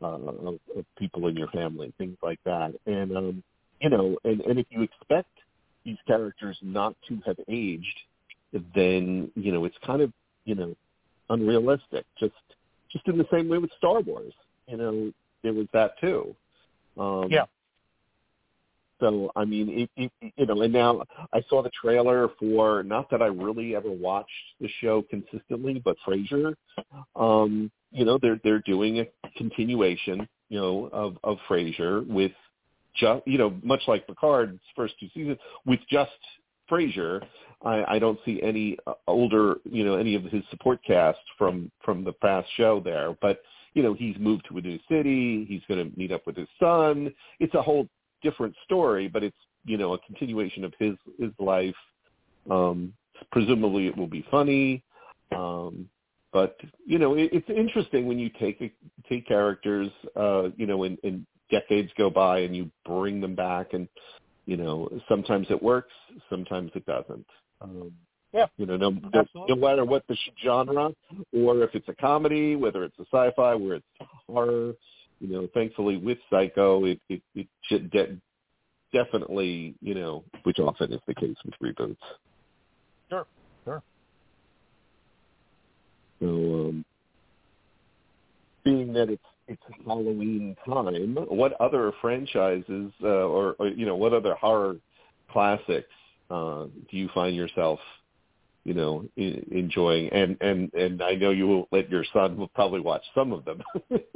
uh, of, of people in your family, things like that. And, um, you know, and, and if you expect these characters not to have aged, then, you know, it's kind of, you know, unrealistic. Just just in the same way with Star Wars. You know, there was that too. Um, yeah. So, I mean, it, it, you know, and now I saw the trailer for, not that I really ever watched the show consistently, but Frasier. Um, you know, they're they're doing a continuation, you know, of, of Frasier with just, you know, much like Picard's first two seasons, with just Frasier. I, I don't see any older, you know, any of his support cast from, from the past show there. But, you know, he's moved to a new city. He's going to meet up with his son. It's a whole different story, but it's, you know, a continuation of his his life. Um, presumably it will be funny, um, but you know, it, it's interesting when you take a, take characters, uh, you know, and, and decades go by and you bring them back, and you know, sometimes it works, sometimes it doesn't. Um, yeah, you know, no, no, no matter what the genre, or if it's a comedy, whether it's a sci-fi, where it's horror. You know, thankfully with Psycho, it it, it should de- definitely, you know, which often is the case with reboots. Sure, sure. So, um, being that it's it's Halloween time, what other franchises uh, or, or you know, what other horror classics uh, do you find yourself, you know, in, enjoying? And, and and I know you will let your son will probably watch some of them.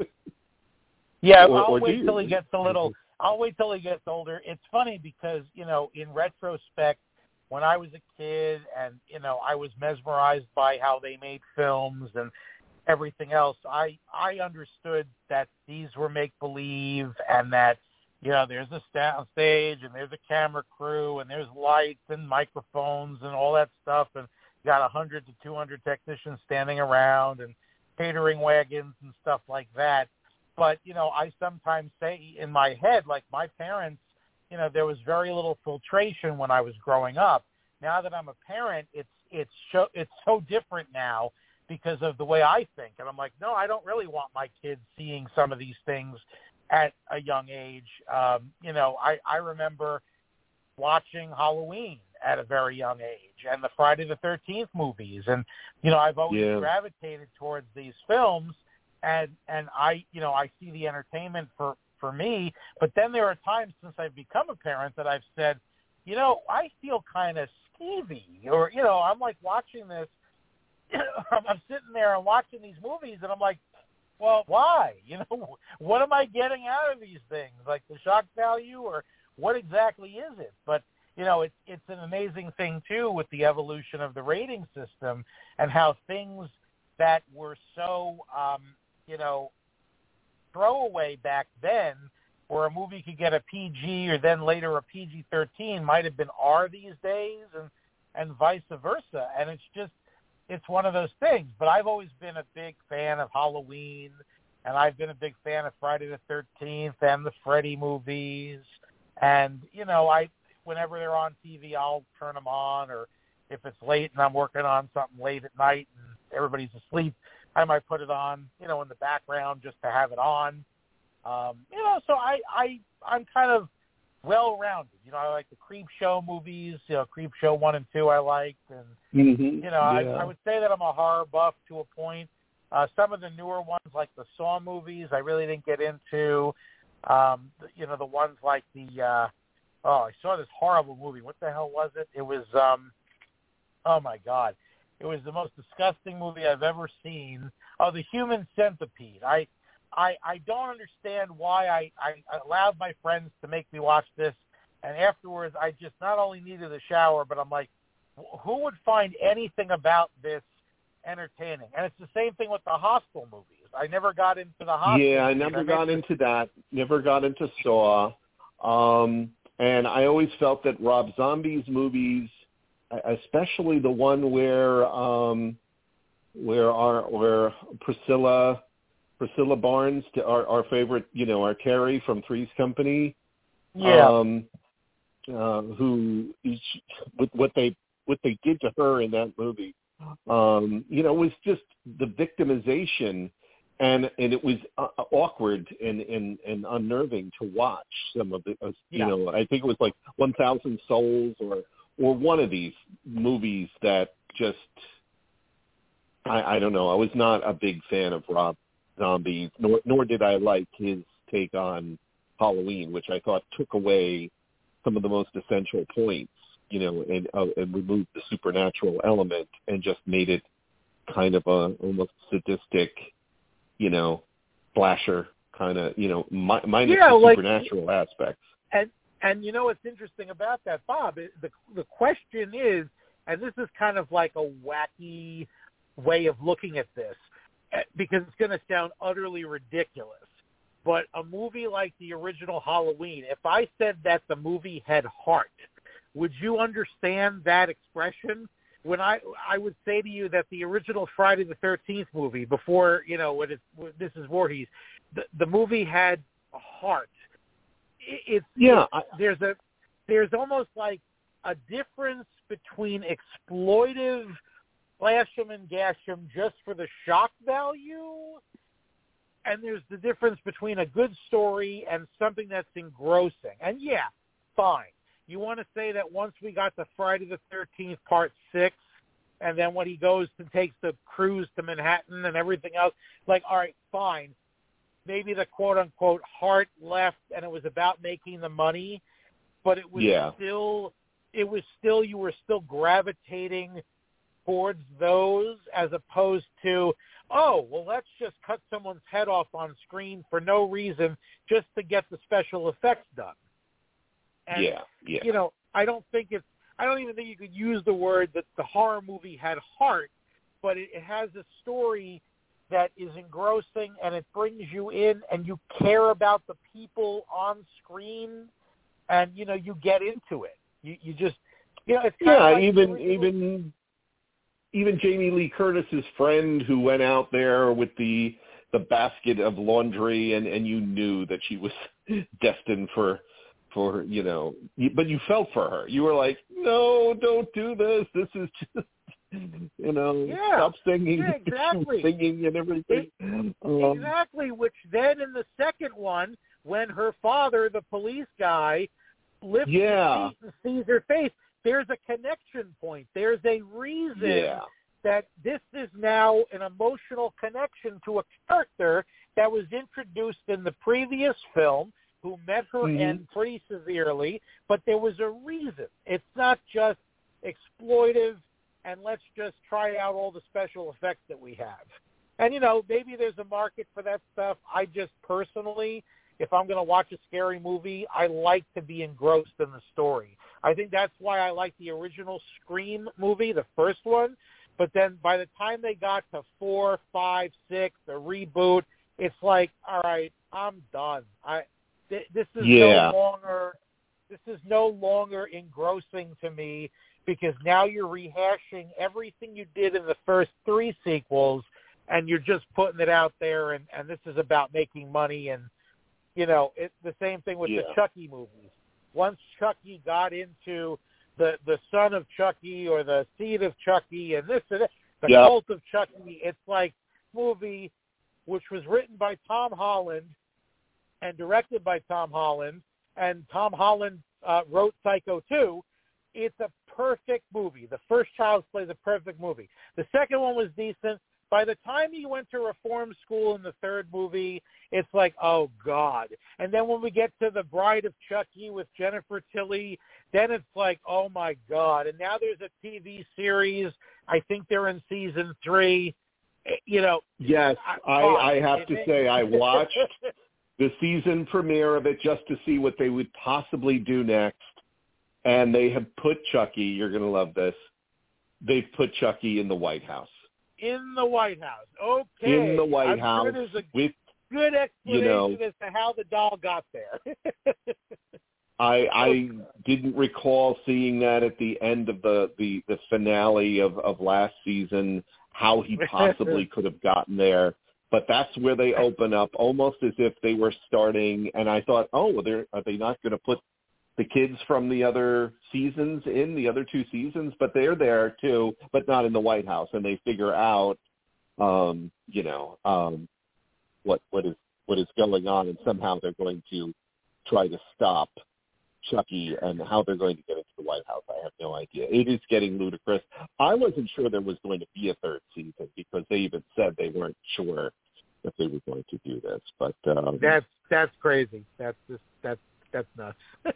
Yeah, or, I'll or wait till he gets a little. I'll wait till he gets older. It's funny because, you know, in retrospect, when I was a kid, and you know, I was mesmerized by how they made films and everything else. I I understood that these were make believe, and that, you know, there's a sound stage and there's a camera crew and there's lights and microphones and all that stuff, and you got a hundred to two hundred technicians standing around and catering wagons and stuff like that. But, you know, I sometimes say in my head, like my parents, you know, there was very little filtration when I was growing up. Now that I'm a parent, it's it's so, it's so different now because of the way I think. And I'm like, no, I don't really want my kids seeing some of these things at a young age. Um, you know, I, I remember watching Halloween at a very young age, and the Friday the thirteenth movies. And, you know, I've always yeah. gravitated towards these films. And and I, you know, I see the entertainment for, for me, but then there are times since I've become a parent that I've said, you know, I feel kind of skeevy, or, you know, I'm like watching this, I'm sitting there and watching these movies, and I'm like, well, why? You know, what am I getting out of these things? Like the shock value, or what exactly is it? But, you know, it's it's an amazing thing, too, with the evolution of the rating system and how things that were so, um, you know, throwaway back then, where a movie could get a P G or then later a P G thirteen, might have been R these days, and, and vice versa. And it's just, it's one of those things. But I've always been a big fan of Halloween, and I've been a big fan of Friday the thirteenth and the Freddy movies. And, you know, I whenever they're on T V, I'll turn them on, or if it's late and I'm working on something late at night and everybody's asleep, I might put it on, you know, in the background just to have it on. Um, you know, so I, I, I'm kind of well-rounded. You know, I like the Creep Show movies, you know, Creep Show one and two I liked. And, mm-hmm. you know, yeah. I, I would say that I'm a horror buff to a point. Uh, some of the newer ones, like the Saw movies, I really didn't get into. Um, you know, the ones like the, uh, oh, I saw this horrible movie. What the hell was it? It was, um, oh, my God. It was the most disgusting movie I've ever seen. Oh, The Human Centipede. I I, I don't understand why I, I allowed my friends to make me watch this, and afterwards I just not only needed a shower, but I'm like, who would find anything about this entertaining? And it's the same thing with the Hostel movies. I never got into the Hostel Yeah, I movies. never I got made... into that. Never got into Saw. Um, and I always felt that Rob Zombie's movies, especially the one where um, where our where Priscilla Priscilla Barnes, our, our favorite, you know, our Carrie from Three's Company, yeah, um, uh, who each, with what they what they did to her in that movie, um, you know, was just the victimization and and it was uh, awkward and, and and unnerving to watch some of the uh, you Yeah. know I think it was like one thousand Souls or or one of these movies that just I, I don't know. I was not a big fan of Rob Zombie, nor nor did I like his take on Halloween, which I thought took away some of the most essential points, you know, and uh, and removed the supernatural element and just made it kind of a almost sadistic, you know, slasher kind of, you know, mi- minus Yeah, the like- supernatural aspects. And and you know what's interesting about that, Bob? It, the the question is, and this is kind of like a wacky way of looking at this, eh, because it's going to sound utterly ridiculous. But a movie like the original Halloween, if I said that the movie had heart, would you understand that expression? When I I would say to you that the original Friday the thirteenth movie, before, you know, when it's, when this is Voorhees, the, the movie had a heart. It, it's Yeah, it's, there's a there's almost like a difference between exploitive slash 'em and gash 'em just for the shock value, and there's the difference between a good story and something that's engrossing. And yeah, fine. You want to say that once we got to Friday the thirteenth Part six, and then when he goes and takes the cruise to Manhattan and everything else, like, all right, fine. Maybe the quote-unquote heart left and it was about making the money, but it was Yeah. still, it was still, you were still gravitating towards those as opposed to, oh, well, let's just cut someone's head off on screen for no reason just to get the special effects done. And, yeah, yeah. you know, I don't think it's, I don't even think you could use the word that the horror movie had heart, but it, it has a story that is engrossing and it brings you in and you care about the people on screen and, you know, you get into it. You you just, you know, it's kind Yeah, of like even original- even even Jamie Lee Curtis's friend who went out there with the the basket of laundry, and, and you knew that she was destined for for you know, but you felt for her. You were like, no, don't do this. This is just, you know, Yeah. stop singing, Yeah, exactly. singing and everything. It- um, Exactly, which then in the second one, when her father, the police guy, lifts Yeah. his feet and sees her face, there's a connection point. There's a reason Yeah. that this is now an emotional connection to a character that was introduced in the previous film who met her Mhm. end pretty severely, but there was a reason. It's not just exploitive and let's just try out all the special effects that we have. And, you know, maybe there's a market for that stuff. I just personally, if I'm going to watch a scary movie, I like to be engrossed in the story. I think that's why I like the original Scream movie, the first one. But then by the time they got to four, five, six, the reboot, it's like, all right, I'm done. I th- this is Yeah. no longer this is no longer engrossing to me because now you're rehashing everything you did in the first three sequels, and you're just putting it out there, and, and this is about making money. And, you know, it's the same thing with Yeah. the Chucky movies. Once Chucky got into the the son of Chucky or the seed of Chucky and this and that, the Yep. cult of Chucky, it's like movie which was written by Tom Holland and directed by Tom Holland, and Tom Holland uh, wrote Psycho two. It's a perfect movie. The first Child's Play is a perfect movie. The second one was decent. By the time he went to reform school in the third movie, it's like, oh, God. And then when we get to The Bride of Chucky with Jennifer Tilly, then it's like, oh, my God. And now there's a T V series. I think they're in season three. You know. Yes, I, I have to say I watched the season premiere of it just to see what they would possibly do next. And they have put Chucky, you're going to love this, they've put Chucky in the White House. In the White House. Okay. In the White I'm House sure there's a with, good explanation you know, as to how the doll got there. I I didn't recall seeing that at the end of the, the, the finale of, of last season, how he possibly could have gotten there. But that's where they open up, almost as if they were starting. And I thought, oh, they're, are they not going to put the kids from the other seasons in, the other two seasons? But they're there, too, but not in the White House. And they figure out, um, you know, um, what what is what is going on, and somehow they're going to try to stop Chucky, and how they're going to get into the White House, I have no idea. It is getting ludicrous. I wasn't sure there was going to be a third season because they even said they weren't sure if they were going to do this. But um, that's that's crazy. That's just that's that's nuts.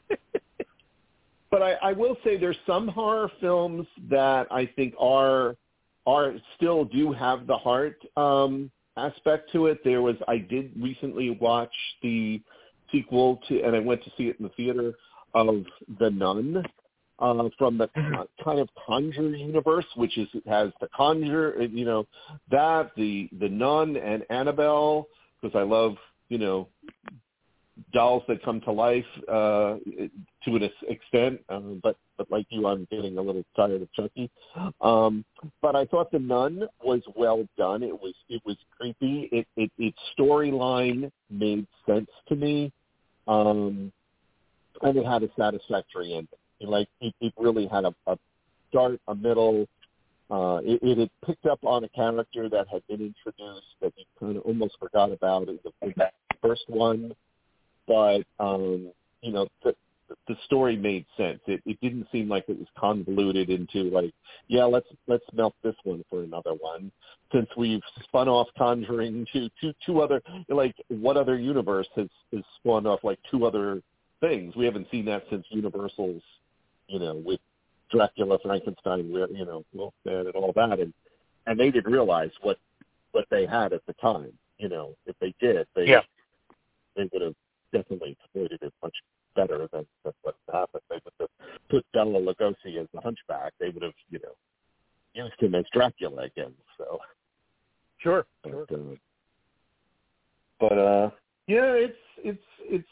But I, I will say there's some horror films that I think are are still do have the heart um, aspect to it. There was I did recently watch the sequel to, and I went to see it in the theater, of The Nun, uh, from the kind of Conjure universe, which is has the Conjure, you know, that the the Nun and Annabelle, because I love, you know, dolls that come to life uh, to an extent, um, but but like you, I'm getting a little tired of Chucky. Um, but I thought The Nun was well done. It was it was creepy. It, it its storyline made sense to me. Um, and it had a satisfactory ending. Like it, it really had a, a start, a middle. Uh, it, it had picked up on a character that had been introduced that you kind of almost forgot about in the, in the first one, but um, you know the, the story made sense. It, it didn't seem like it was convoluted into like, yeah, let's let's melt this one for another one. Since we've spun off Conjuring to two two other, like what other universe has, has spun off like two other things? We haven't seen that since Universal's, you know, with Dracula, Frankenstein, where you know, Wolfman, and all that, and and they didn't realize what what they had at the time. You know, if they did, they yeah. they would have definitely exploited it much better than, than what happened. They would have put Bela Lugosi as the Hunchback. They would have, you know, used him as Dracula again. So. Sure, But, sure. uh, but uh, yeah, it's it's it's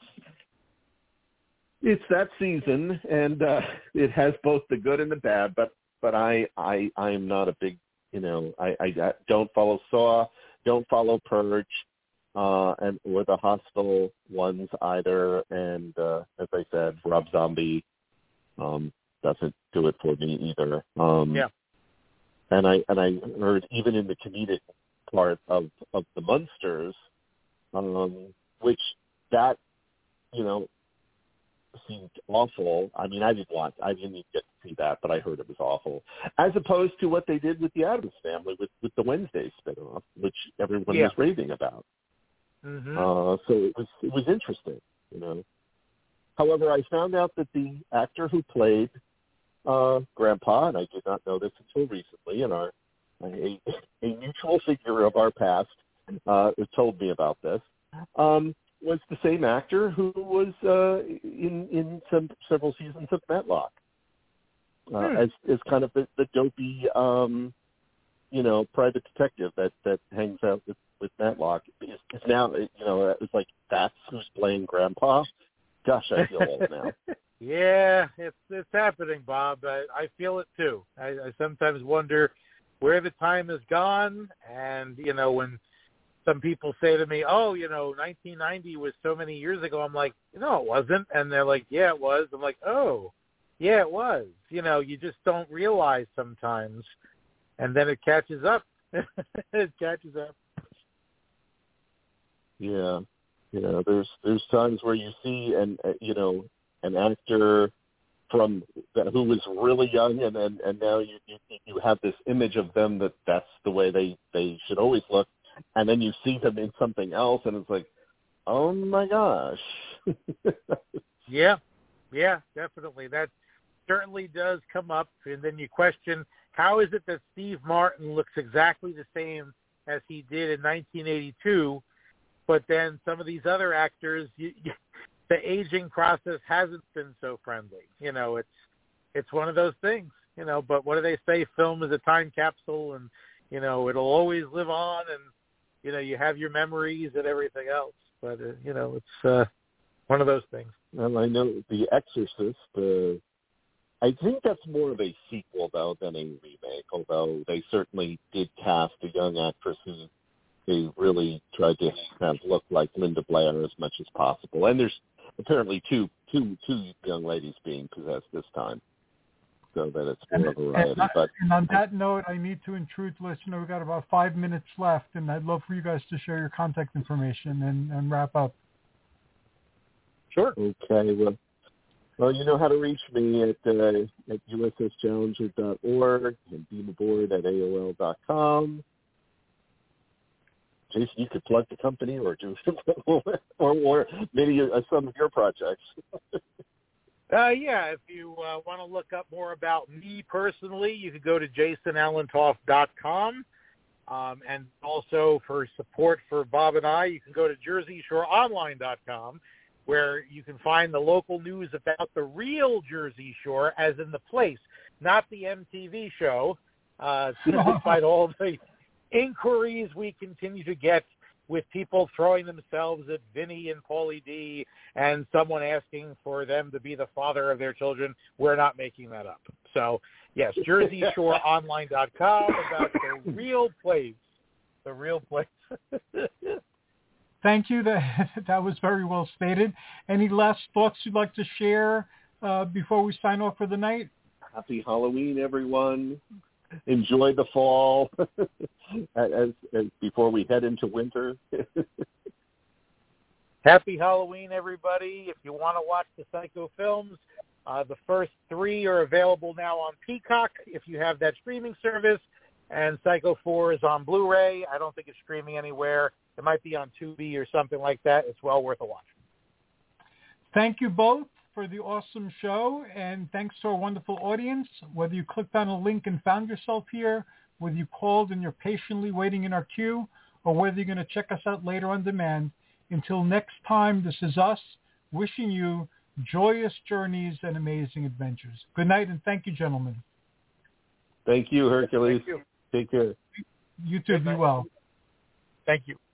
it's that season, and uh, it has both the good and the bad. But but I I I am not a big, you know, I, I don't follow Saw, don't follow Purge, uh, and or the Hostel ones either. And uh, as I said, Rob Zombie um, doesn't do it for me either. Um, yeah. And I and I heard even in the comedic part of, of the Munsters, um, which that, you know, seemed awful. I mean, I didn't watch, I didn't even get to see that, but I heard it was awful. As opposed to what they did with the Addams Family, with, with the Wednesday spinoff, which everyone yeah. was raving about. Mm-hmm. Uh, so it was it was interesting, you know. However, I found out that the actor who played uh, Grandpa, and I did not know this until recently, and our a, a mutual figure of our past uh, told me about this, um, was the same actor who was uh, in in some several seasons of Matlock, uh, hmm. as as kind of the, the dopey, um, you know, private detective that, that hangs out with, with Matlock. It's, it's now, you know, it's like that's who's playing Grandpa. Gosh, I feel old now. Yeah, it's it's happening, Bob. I, I feel it too. I, I sometimes wonder where the time has gone, and you know, when some people say to me, "Oh, you know, nineteen ninety was so many years ago," I'm like, "No, it wasn't," and they're like, "Yeah, it was." I'm like, "Oh, yeah, it was." You know, you just don't realize sometimes, and then it catches up. It catches up. Yeah, yeah. There's there's times where you see an uh, you know an actor from who was really young, and and, and now you, you you have this image of them that that's the way they they should always look, and then you see them in something else, and it's like, oh my gosh. Yeah, yeah, definitely. That certainly does come up, and then you question, how is it that Steve Martin looks exactly the same as he did in nineteen eighty-two, but then some of these other actors, you, you, the aging process hasn't been so friendly. You know, it's it's one of those things, you know, but what do they say? Film is a time capsule, and, you know, it'll always live on, and, you know, you have your memories and everything else. But, uh, you know, it's uh, one of those things. Well, I know The Exorcist, uh, I think that's more of a sequel, though, than a remake, although they certainly did cast a young actress who they really tried to have look like Linda Blair as much as possible. And there's apparently two two two young ladies being possessed this time. so that it's more of a And, variety. and, But and on that note, I need to intrude to let you know we've got about five minutes left, and I'd love for you guys to share your contact information and, and wrap up. Sure. Okay. Well, well, you know how to reach me at uh, at U S S Challenger dot org and beamaboard at A O L dot com. Jason, you could plug the company or do or, or maybe uh, some of your projects. Uh, yeah, if you uh, want to look up more about me personally, you could go to jason allentoff dot com. Um, and also for support for Bob and I, you can go to jersey shore online dot com, where you can find the local news about the real Jersey Shore, as in the place, not the M T V show, uh, despite all the inquiries we continue to get with people throwing themselves at Vinny and Paulie D and someone asking for them to be the father of their children. We're not making that up. So, yes, jersey shore online dot com about the real place. The real place. Thank you. That, that was very well stated. Any last thoughts you'd like to share uh, before we sign off for the night? Happy Halloween, everyone. Enjoy the fall as, as before we head into winter. Happy Halloween, everybody. If you want to watch the Psycho films, uh, the first three are available now on Peacock if you have that streaming service, and Psycho four is on Blu-ray. I don't think it's streaming anywhere. It might be on Tubi or something like that. It's well worth a watch. Thank you both for the awesome show, and thanks to our wonderful audience. Whether you clicked on a link and found yourself here, whether you called and you're patiently waiting in our queue, or whether you're going to check us out later on demand, until next time, this is us wishing you joyous journeys and amazing adventures. Good night, and thank you, gentlemen. Thank you, Hercules. Thank you. Take care. You too. Be well. Thank you.